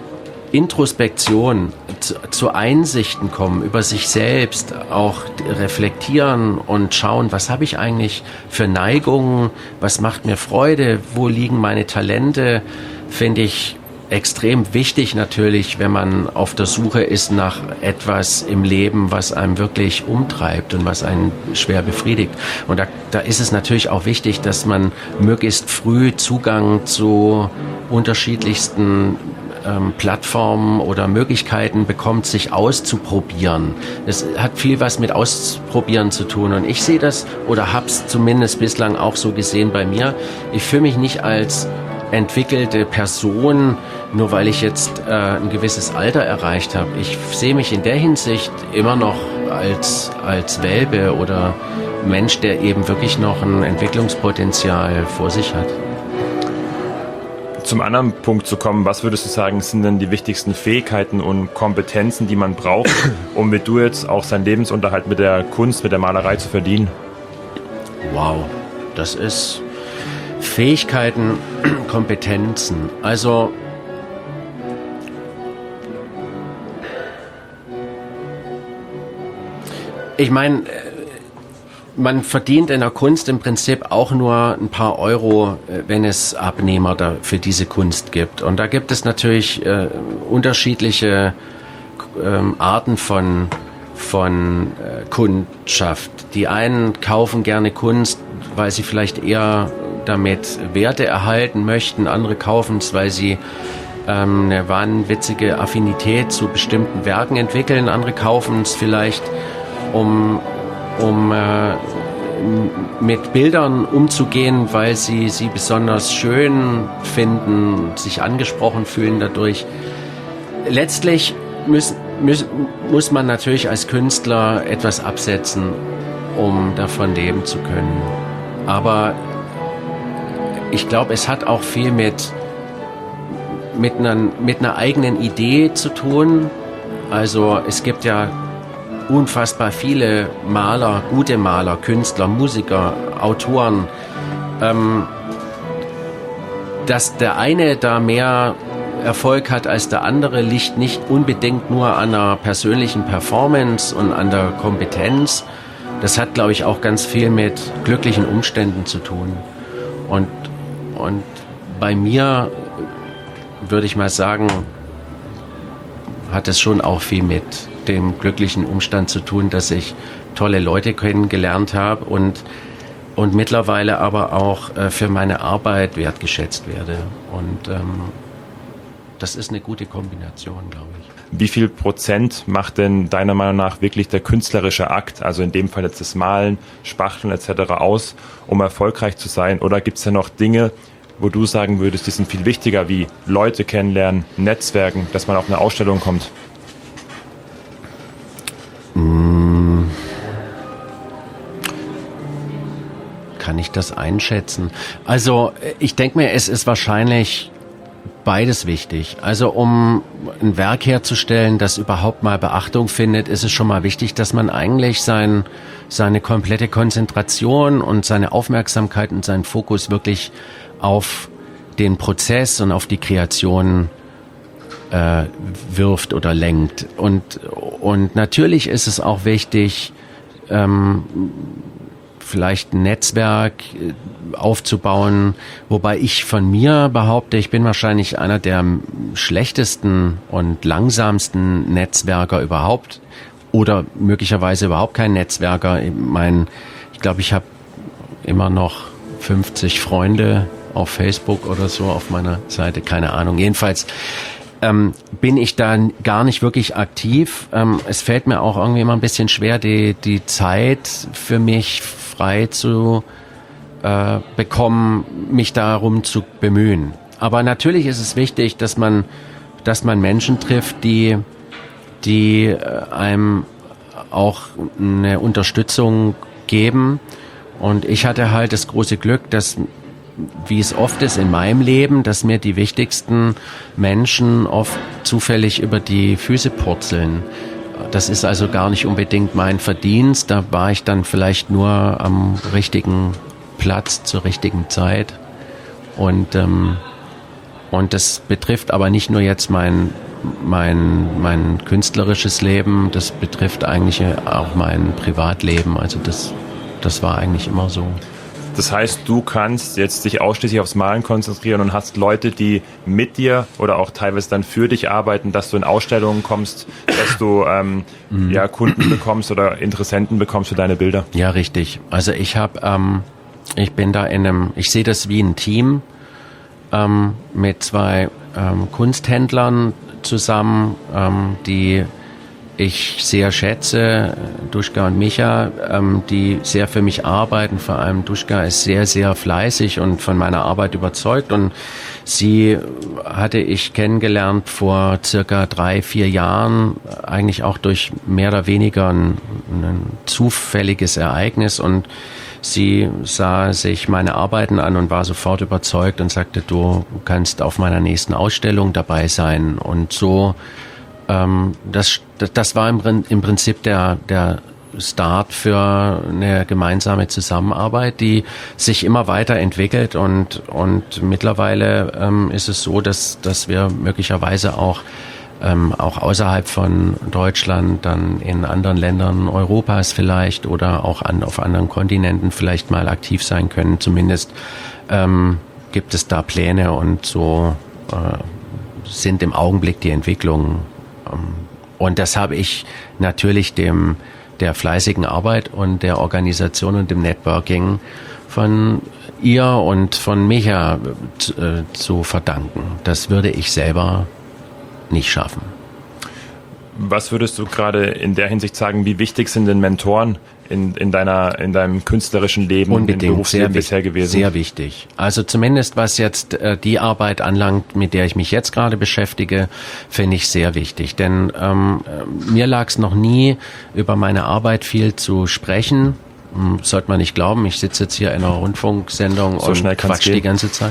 Introspektion, zu, zu Einsichten kommen, über sich selbst auch reflektieren und schauen, was habe ich eigentlich für Neigungen, was macht mir Freude, wo liegen meine Talente, finde ich extrem wichtig natürlich, wenn man auf der Suche ist nach etwas im Leben, was einem wirklich umtreibt und was einen schwer befriedigt. Und da, da ist es natürlich auch wichtig, dass man möglichst früh Zugang zu unterschiedlichsten ähm, Plattformen oder Möglichkeiten bekommt, sich auszuprobieren. Das hat viel was mit Ausprobieren zu tun. Und ich sehe das oder habe es zumindest bislang auch so gesehen bei mir. Ich fühle mich nicht als entwickelte Person, nur weil ich jetzt äh, ein gewisses Alter erreicht habe. Ich sehe mich in der Hinsicht immer noch als, als Welpe oder Mensch, der eben wirklich noch ein Entwicklungspotenzial vor sich hat. Zum anderen Punkt zu kommen, was würdest du sagen, sind denn die wichtigsten Fähigkeiten und Kompetenzen, die man braucht, um wie du jetzt auch seinen Lebensunterhalt mit der Kunst, mit der Malerei zu verdienen? Wow, das ist Fähigkeiten, Kompetenzen. Also ich meine, man verdient in der Kunst im Prinzip auch nur ein paar Euro, wenn es Abnehmer da für diese Kunst gibt. Und da gibt es natürlich äh, unterschiedliche ähm, Arten von, von äh, Kundschaft. Die einen kaufen gerne Kunst, weil sie vielleicht eher damit Werte erhalten möchten. Andere kaufen es, weil sie ähm, eine wahnwitzige Affinität zu bestimmten Werken entwickeln. Andere kaufen es vielleicht, um, um äh, mit Bildern umzugehen, weil sie sie besonders schön finden, sich angesprochen fühlen dadurch. Letztlich muss, muss, muss man natürlich als Künstler etwas absetzen, um davon leben zu können. Aber ich glaube, es hat auch viel mit, mit, einer, mit einer eigenen Idee zu tun. Also es gibt ja unfassbar viele Maler, gute Maler, Künstler, Musiker, Autoren. Ähm, dass der eine da mehr Erfolg hat als der andere, liegt nicht unbedingt nur an einer persönlichen Performance und an der Kompetenz. Das hat, glaube ich, auch ganz viel mit glücklichen Umständen zu tun. Und, und bei mir, würde ich mal sagen, hat es schon auch viel mit dem glücklichen Umstand zu tun, dass ich tolle Leute kennengelernt habe und, und mittlerweile aber auch äh, für meine Arbeit wertgeschätzt werde. Und ähm, das ist eine gute Kombination, glaube ich. Wie viel Prozent macht denn deiner Meinung nach wirklich der künstlerische Akt, also in dem Fall jetzt das Malen, Spachteln et cetera aus, um erfolgreich zu sein? Oder gibt es ja noch Dinge, wo du sagen würdest, die sind viel wichtiger, wie Leute kennenlernen, Netzwerken, dass man auf eine Ausstellung kommt? kann ich das einschätzen? Also ich denke mir, es ist wahrscheinlich beides wichtig. Also um ein Werk herzustellen, das überhaupt mal Beachtung findet, ist es schon mal wichtig, dass man eigentlich sein, seine komplette Konzentration und seine Aufmerksamkeit und seinen Fokus wirklich auf den Prozess und auf die Kreation äh, wirft oder lenkt. Und, und natürlich ist es auch wichtig, ähm, vielleicht ein Netzwerk aufzubauen, wobei ich von mir behaupte, ich bin wahrscheinlich einer der schlechtesten und langsamsten Netzwerker überhaupt oder möglicherweise überhaupt kein Netzwerker. Ich meine, ich glaube, ich habe immer noch fünfzig Freunde auf Facebook oder so auf meiner Seite, keine Ahnung. Jedenfalls ähm, bin ich da gar nicht wirklich aktiv. Ähm, es fällt mir auch irgendwie immer ein bisschen schwer, die, die Zeit für mich frei zu äh, bekommen, mich darum zu bemühen. Aber natürlich ist es wichtig, dass man, dass man Menschen trifft, die, die äh, einem auch eine Unterstützung geben. Und ich hatte halt das große Glück, dass, wie es oft ist in meinem Leben, dass mir die wichtigsten Menschen oft zufällig über die Füße purzeln. Das ist also gar nicht unbedingt mein Verdienst. Da war ich dann vielleicht nur am richtigen Platz zur richtigen Zeit. Und, ähm, und das betrifft aber nicht nur jetzt mein, mein, mein künstlerisches Leben, das betrifft eigentlich auch mein Privatleben. Also das, das war eigentlich immer so. Das heißt, du kannst jetzt dich ausschließlich aufs Malen konzentrieren und hast Leute, die mit dir oder auch teilweise dann für dich arbeiten, dass du in Ausstellungen kommst, dass du ähm, mhm. ja, Kunden bekommst oder Interessenten bekommst für deine Bilder. Ja, richtig. Also ich habe, ähm, ich bin da in einem, ich sehe das wie ein Team ähm, mit zwei ähm, Kunsthändlern zusammen, ähm, die ich sehr schätze, Duschka und Micha, ähm, die sehr für mich arbeiten. Vor allem Duschka ist sehr, sehr fleißig und von meiner Arbeit überzeugt. Und sie hatte ich kennengelernt vor circa drei, vier Jahren, eigentlich auch durch mehr oder weniger ein, ein zufälliges Ereignis. Und sie sah sich meine Arbeiten an und war sofort überzeugt und sagte, du kannst auf meiner nächsten Ausstellung dabei sein. Und so Das, das war im, im Prinzip der, der Start für eine gemeinsame Zusammenarbeit, die sich immer weiterentwickelt und, und mittlerweile ähm, ist es so, dass, dass wir möglicherweise auch, ähm, auch außerhalb von Deutschland, dann in anderen Ländern Europas vielleicht oder auch an, auf anderen Kontinenten vielleicht mal aktiv sein können. Zumindest ähm, gibt es da Pläne und so äh, sind im Augenblick die Entwicklungen. Und das habe ich natürlich dem, der fleißigen Arbeit und der Organisation und dem Networking von ihr und von Micha zu, äh, zu verdanken. Das würde ich selber nicht schaffen. Was würdest du gerade in der Hinsicht sagen, wie wichtig sind denn Mentoren in, in deiner, in deinem künstlerischen Leben, Unbedingt, im Berufsleben sehr bisher gewesen? Sehr wichtig. Also zumindest was jetzt äh, die Arbeit anlangt, mit der ich mich jetzt gerade beschäftige, finde ich sehr wichtig. Denn ähm, mir lag es noch nie, über meine Arbeit viel zu sprechen. Hm, sollte man nicht glauben, ich sitze jetzt hier in einer Rundfunksendung so und quatsch die ganze Zeit.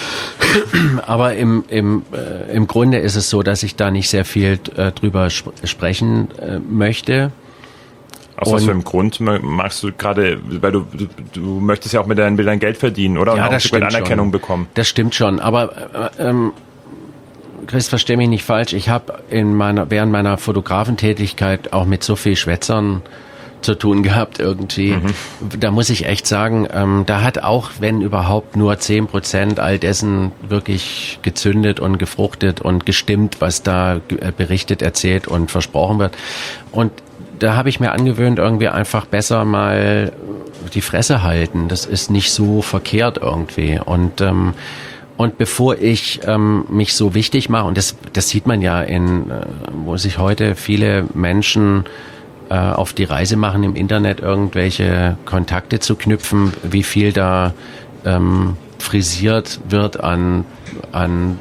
Aber im, im, äh, im Grunde ist es so, dass ich da nicht sehr viel äh, drüber sp- sprechen äh, möchte. Aus was für einem Grund magst du gerade, weil du, du du möchtest ja auch mit deinen Bildern Geld verdienen, oder? Ja, und auch das ein Stück weit Anerkennung schon. bekommen. Das stimmt schon, aber äh, ähm, Chris, versteh mich nicht falsch, ich habe in meiner während meiner Fotografentätigkeit auch mit so viel Schwätzern zu tun gehabt irgendwie. Mhm. Da muss ich echt sagen, ähm, da hat auch, wenn überhaupt, nur zehn Prozent all dessen wirklich gezündet und gefruchtet und gestimmt, was da äh, berichtet, erzählt und versprochen wird. Und da habe ich mir angewöhnt, irgendwie einfach besser mal die Fresse halten. Das ist nicht so verkehrt irgendwie. Und ähm, und bevor ich ähm, mich so wichtig mache, und das das sieht man ja in, äh, wo sich heute viele Menschen äh, auf die Reise machen, im Internet irgendwelche Kontakte zu knüpfen, wie viel da ähm, frisiert wird an an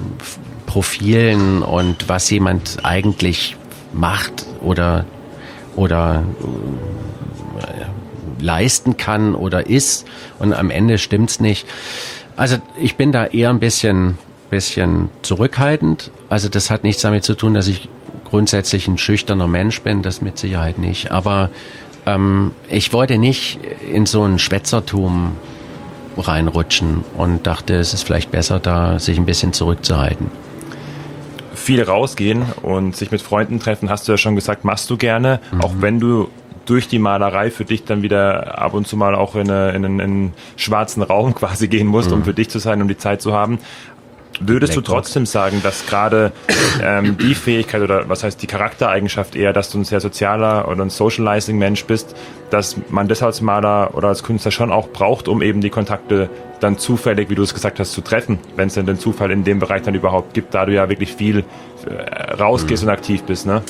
Profilen und was jemand eigentlich macht oder oder leisten kann oder ist und am Ende stimmt's nicht. Also ich bin da eher ein bisschen, bisschen zurückhaltend. Also das hat nichts damit zu tun, dass ich grundsätzlich ein schüchterner Mensch bin, das mit Sicherheit nicht. Aber ähm, ich wollte nicht in so ein Schwätzertum reinrutschen und dachte, es ist vielleicht besser, da sich ein bisschen zurückzuhalten. Viel rausgehen und sich mit Freunden treffen, hast du ja schon gesagt, machst du gerne, mhm. auch wenn du durch die Malerei für dich dann wieder ab und zu mal auch in, eine, in, einen, in einen schwarzen Raum quasi gehen musst, mhm. um für dich zu sein, um die Zeit zu haben. Würdest du trotzdem sagen, dass gerade ähm, die Fähigkeit oder was heißt die Charaktereigenschaft eher, dass du ein sehr sozialer oder ein Socializing-Mensch bist, dass man das als Maler oder als Künstler schon auch braucht, um eben die Kontakte dann zufällig, wie du es gesagt hast, zu treffen, wenn es denn den Zufall in dem Bereich dann überhaupt gibt, da du ja wirklich viel äh, rausgehst mhm. und aktiv bist, ne?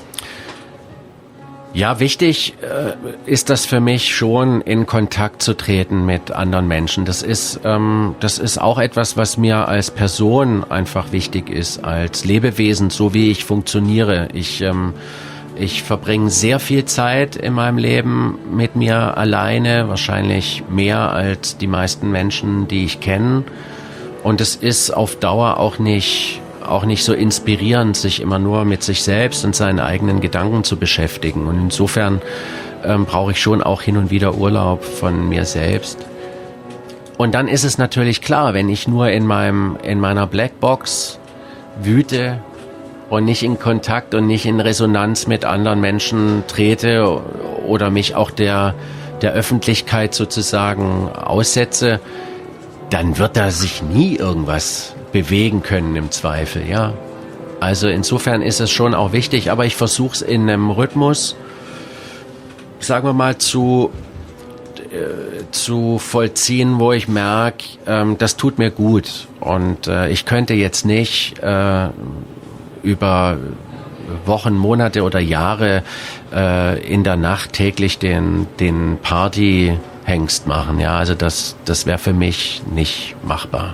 Ja, wichtig äh, ist das für mich schon, in Kontakt zu treten mit anderen Menschen. Das ist, ähm, das ist auch etwas, was mir als Person einfach wichtig ist, als Lebewesen, so wie ich funktioniere. Ich, ähm, ich verbringe sehr viel Zeit in meinem Leben mit mir alleine, wahrscheinlich mehr als die meisten Menschen, die ich kenne. Und es ist auf Dauer auch nicht... auch nicht so inspirierend, sich immer nur mit sich selbst und seinen eigenen Gedanken zu beschäftigen. Und insofern ähm, brauche ich schon auch hin und wieder Urlaub von mir selbst. Und dann ist es natürlich klar, wenn ich nur in meinem in meiner Blackbox wüte und nicht in Kontakt und nicht in Resonanz mit anderen Menschen trete oder mich auch der der Öffentlichkeit sozusagen aussetze, dann wird da sich nie irgendwas bewegen können im Zweifel, ja. Also insofern ist es schon auch wichtig, aber ich versuche es in einem Rhythmus, sagen wir mal, zu, äh, zu vollziehen, wo ich merke, ähm, das tut mir gut. Und äh, ich könnte jetzt nicht äh, über Wochen, Monate oder Jahre äh, in der Nacht täglich den, den Partyhengst machen. Ja, also das, das wäre für mich nicht machbar.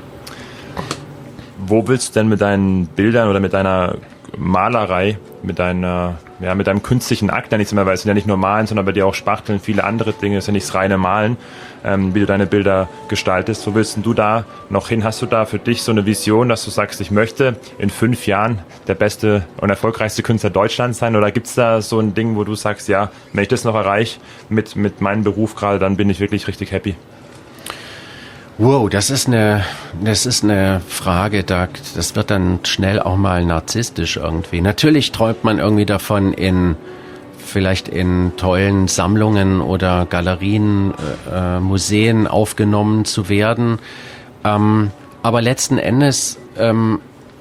Wo willst du denn mit deinen Bildern oder mit deiner Malerei, mit deiner, ja, mit deinem künstlichen Akt, ja nicht immer, weil es sind ja nicht nur Malen, sondern bei dir auch Spachteln, viele andere Dinge, es ist ja nicht das reine Malen, ähm, wie du deine Bilder gestaltest. Wo willst denn du da noch hin? Hast du da für dich so eine Vision, dass du sagst, ich möchte in fünf Jahren der beste und erfolgreichste Künstler Deutschlands sein? Oder gibt's da so ein Ding, wo du sagst, ja, wenn ich das noch erreiche mit, mit meinem Beruf gerade, dann bin ich wirklich richtig happy? Wow, das ist eine, das ist eine Frage, da, das wird dann schnell auch mal narzisstisch irgendwie. Natürlich träumt man irgendwie davon, in, vielleicht in tollen Sammlungen oder Galerien, äh, Museen aufgenommen zu werden. Ähm, aber letzten Endes, ähm,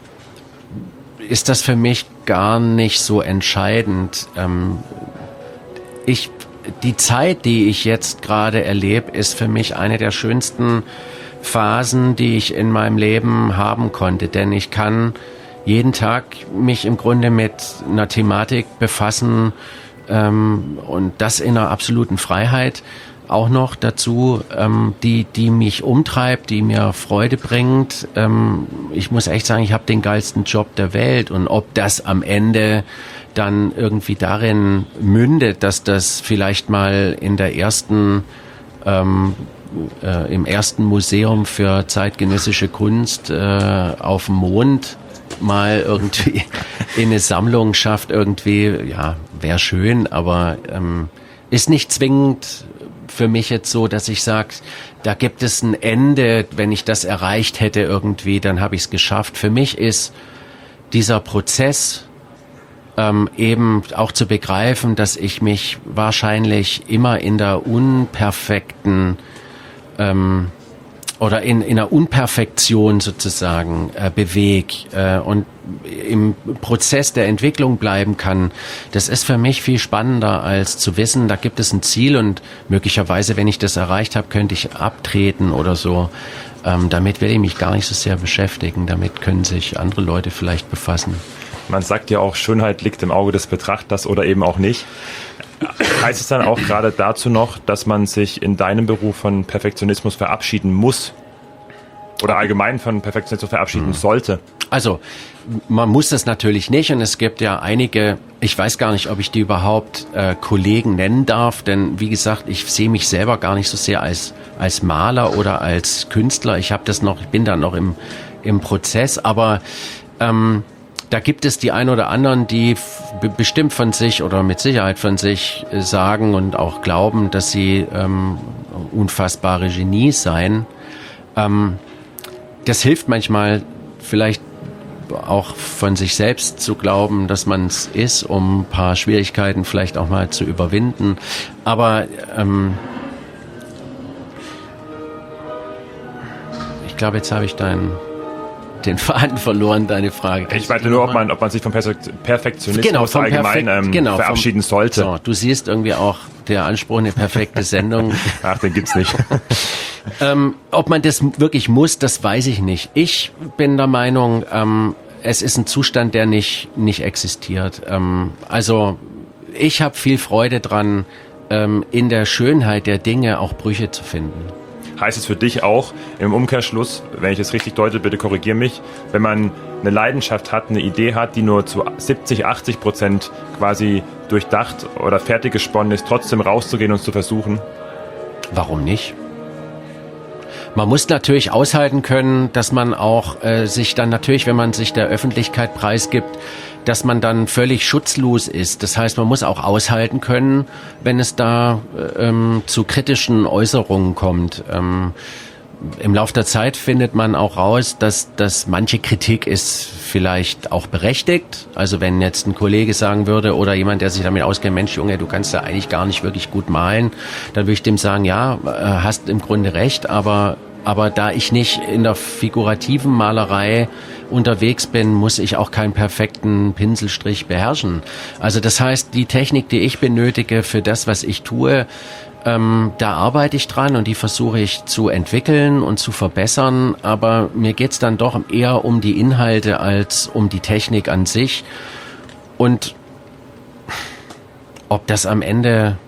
ist das für mich gar nicht so entscheidend. Ähm, ich Die Zeit, die ich jetzt gerade erlebe, ist für mich eine der schönsten Phasen, die ich in meinem Leben haben konnte. Denn ich kann jeden Tag mich im Grunde mit einer Thematik befassen ähm, und das in einer absoluten Freiheit. Auch noch dazu, ähm, die, die mich umtreibt, die mir Freude bringt. Ähm, ich muss echt sagen, ich habe den geilsten Job der Welt. Und ob das am Ende dann irgendwie darin mündet, dass das vielleicht mal in der ersten, ähm, äh, im ersten Museum für zeitgenössische Kunst äh, auf dem Mond mal irgendwie in eine Sammlung schafft, irgendwie, ja, wäre schön, aber ähm, ist nicht zwingend für mich jetzt so, dass ich sage, da gibt es ein Ende, wenn ich das erreicht hätte irgendwie, dann habe ich es geschafft. Für mich ist dieser Prozess ähm, eben auch zu begreifen, dass ich mich wahrscheinlich immer in der unperfekten ähm, oder in, in einer Unperfektion sozusagen äh, bewege äh, und im Prozess der Entwicklung bleiben kann, das ist für mich viel spannender, als zu wissen, da gibt es ein Ziel und möglicherweise, wenn ich das erreicht habe, könnte ich abtreten oder so. Ähm, damit will ich mich gar nicht so sehr beschäftigen, damit können sich andere Leute vielleicht befassen. Man sagt ja auch, Schönheit liegt im Auge des Betrachters oder eben auch nicht. Heißt es dann auch gerade dazu noch, dass man sich in deinem Beruf von Perfektionismus verabschieden muss? Oder allgemein von Perfektionismus verabschieden mhm. sollte? Also man muss das natürlich nicht und es gibt ja einige, ich weiß gar nicht, ob ich die überhaupt äh, Kollegen nennen darf, denn wie gesagt, ich sehe mich selber gar nicht so sehr als als Maler oder als Künstler. Ich habe das noch, ich bin da noch im im Prozess, aber ähm, da gibt es die ein oder anderen, die b- bestimmt von sich oder mit Sicherheit von sich äh, sagen und auch glauben, dass sie ähm, unfassbare Genies seien. Ähm, das hilft manchmal vielleicht auch von sich selbst zu glauben, dass man es ist, um ein paar Schwierigkeiten vielleicht auch mal zu überwinden. Aber ähm, ich glaube, jetzt habe ich deinen den Faden verloren, deine Frage. Ich meinte nur, ob man, ob man sich vom Perfektionismus genau, vom allgemein Perfekt, ähm, genau, verabschieden vom, sollte. So, du siehst irgendwie auch der Anspruch, eine perfekte Sendung. Ach, den gibt's nicht. ähm, ob man das wirklich muss, das weiß ich nicht. Ich bin der Meinung, ähm, es ist ein Zustand, der nicht nicht existiert. Ähm, also ich habe viel Freude dran, ähm, in der Schönheit der Dinge auch Brüche zu finden. Heißt es für dich auch im Umkehrschluss, wenn ich das richtig deute, bitte korrigier mich, wenn man eine Leidenschaft hat, eine Idee hat, die nur zu siebzig, achtzig Prozent quasi durchdacht oder fertig gesponnen ist, trotzdem rauszugehen und zu versuchen? Warum nicht? Man muss natürlich aushalten können, dass man auch äh, sich dann natürlich, wenn man sich der Öffentlichkeit preisgibt, dass man dann völlig schutzlos ist. Das heißt, man muss auch aushalten können, wenn es da ähm, zu kritischen Äußerungen kommt. Ähm, Im Laufe der Zeit findet man auch raus, dass, dass manche Kritik ist vielleicht auch berechtigt. Also wenn jetzt ein Kollege sagen würde oder jemand, der sich damit auskennt, Mensch, Junge, du kannst ja eigentlich gar nicht wirklich gut malen, dann würde ich dem sagen, ja, hast im Grunde recht, aber aber da ich nicht in der figurativen Malerei unterwegs bin, muss ich auch keinen perfekten Pinselstrich beherrschen. Also das heißt, die Technik, die ich benötige für das, was ich tue, ähm, da arbeite ich dran und die versuche ich zu entwickeln und zu verbessern. Aber mir geht's dann doch eher um die Inhalte als um die Technik an sich. Und ob das am Ende,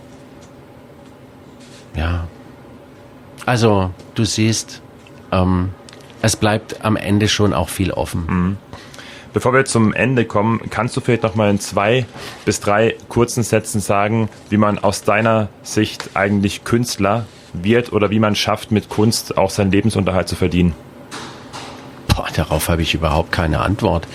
ja, also du siehst, ähm, es bleibt am Ende schon auch viel offen. Mhm. Bevor wir zum Ende kommen, kannst du vielleicht noch mal in zwei bis drei kurzen Sätzen sagen, wie man aus deiner Sicht eigentlich Künstler wird oder wie man schafft, mit Kunst auch seinen Lebensunterhalt zu verdienen? Boah, darauf habe ich überhaupt keine Antwort.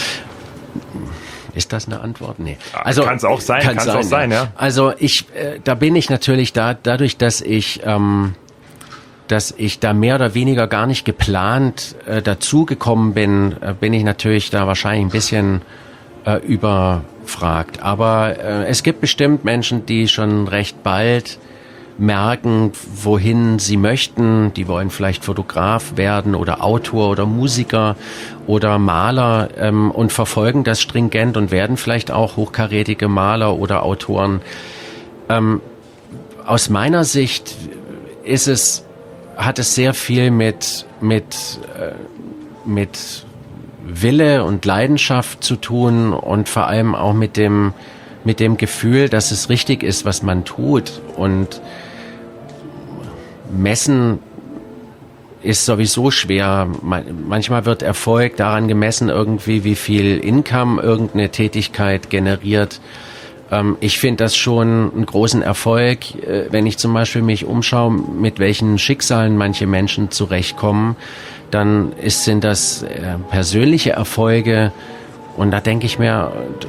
Ist das eine Antwort? Nee. Also kann es auch sein, kann es auch sein, ja. Also ich, äh, da bin ich natürlich da, dadurch, dass ich, ähm, dass ich da mehr oder weniger gar nicht geplant äh, dazugekommen bin, äh, bin ich natürlich da wahrscheinlich ein bisschen äh, überfragt. Aber äh, es gibt bestimmt Menschen, die schon recht bald merken, wohin sie möchten. Die wollen vielleicht Fotograf werden oder Autor oder Musiker oder Maler ähm, und verfolgen das stringent und werden vielleicht auch hochkarätige Maler oder Autoren. Ähm, aus meiner Sicht ist es hat es sehr viel mit mit äh, mit Wille und Leidenschaft zu tun und vor allem auch mit dem mit dem Gefühl, dass es richtig ist, was man tut. Und messen ist sowieso schwer. Manchmal wird Erfolg daran gemessen, irgendwie wie viel Income irgendeine Tätigkeit generiert. Ich finde das schon einen großen Erfolg, wenn ich zum Beispiel mich umschaue, mit welchen Schicksalen manche Menschen zurechtkommen, dann ist, sind das persönliche Erfolge und da denke ich mir,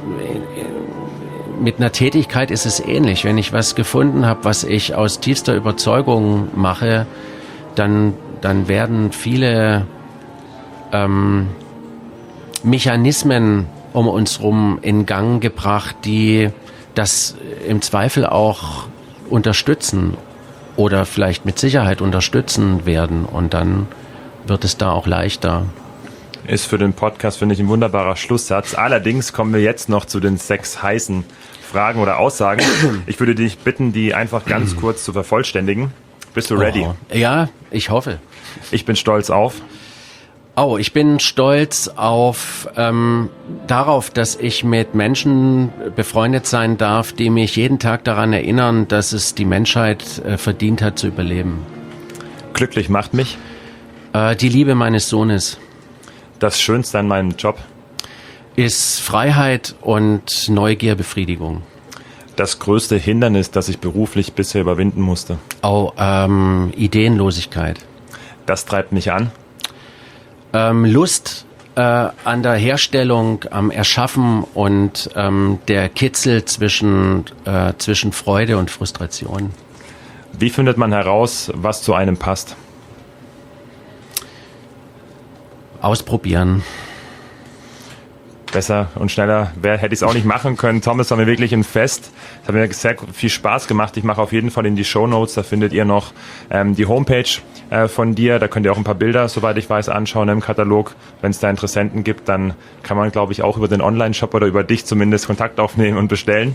mit einer Tätigkeit ist es ähnlich. Wenn ich was gefunden habe, was ich aus tiefster Überzeugung mache, dann, dann werden viele ähm, Mechanismen um uns rum in Gang gebracht, die das im Zweifel auch unterstützen oder vielleicht mit Sicherheit unterstützen werden. Und dann wird es da auch leichter. Ist für den Podcast, finde ich, ein wunderbarer Schlusssatz. Allerdings kommen wir jetzt noch zu den sechs heißen Fragen oder Aussagen. Ich würde dich bitten, die einfach ganz kurz zu vervollständigen. Bist du ready? Oh, ja, ich hoffe. Ich bin stolz auf. Oh, ich bin stolz auf ähm, darauf, dass ich mit Menschen befreundet sein darf, die mich jeden Tag daran erinnern, dass es die Menschheit äh, verdient hat zu überleben. Glücklich macht mich. Äh, die Liebe meines Sohnes. Das Schönste an meinem Job? Ist Freiheit und Neugierbefriedigung. Das größte Hindernis, das ich beruflich bisher überwinden musste? Oh, ähm, Ideenlosigkeit. Das treibt mich an? Ähm, Lust äh, an der Herstellung, am Erschaffen und ähm, der Kitzel zwischen, äh, zwischen Freude und Frustration. Wie findet man heraus, was zu einem passt? Ausprobieren. Besser und schneller wer hätte ich es auch nicht machen können. Thomas, war mir wirklich ein Fest. Es hat mir sehr viel Spaß gemacht. Ich mache auf jeden Fall in die Shownotes, da findet ihr noch ähm, die Homepage äh, von dir. Da könnt ihr auch ein paar Bilder, soweit ich weiß, anschauen im Katalog. Wenn es da Interessenten gibt, dann kann man, glaube ich, auch über den Online-Shop oder über dich zumindest Kontakt aufnehmen und bestellen.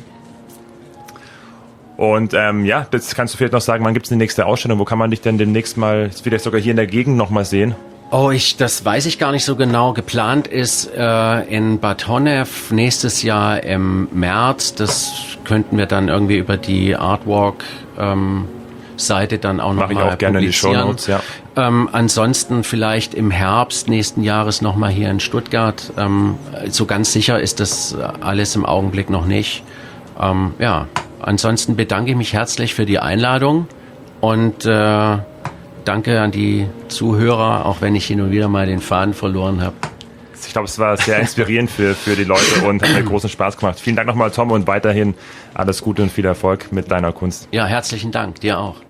Und ähm, ja, das kannst du vielleicht noch sagen, wann gibt es die nächste Ausstellung? Wo kann man dich denn demnächst mal, vielleicht sogar hier in der Gegend noch mal sehen? Oh, ich, das weiß ich gar nicht so genau. Geplant ist äh, in Bad Honnef nächstes Jahr im März. Das könnten wir dann irgendwie über die Artwalk ähm, Seite dann auch noch Mach mal ich auch gerne in die Shownotes, ja. Ähm, ansonsten vielleicht im Herbst nächsten Jahres noch mal hier in Stuttgart. Ähm, so ganz sicher ist das alles im Augenblick noch nicht. Ähm, ja, ansonsten bedanke ich mich herzlich für die Einladung und äh, danke an die Zuhörer, auch wenn ich hin und wieder mal den Faden verloren habe. Ich glaube, es war sehr inspirierend für, für die Leute und hat mir großen Spaß gemacht. Vielen Dank nochmal, Tom, und weiterhin alles Gute und viel Erfolg mit deiner Kunst. Ja, herzlichen Dank, dir auch.